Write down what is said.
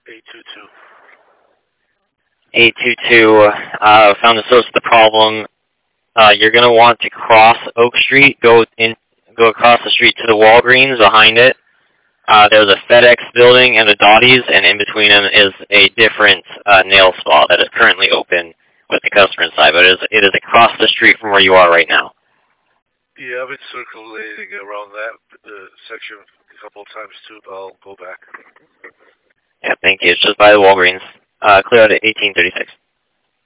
822. 822, found the source of the problem. You're going to want to cross Oak Street, go across the street to the Walgreens behind it. There's a FedEx building and a Dottie's, and in between them is a different nail spa that is currently open with the customer inside, but it is across the street from where you are right now. Yeah, I've been circulating around that section a couple of times too, but I'll go back. Yeah, thank you. It's just by the Walgreens. Clear out at 1836.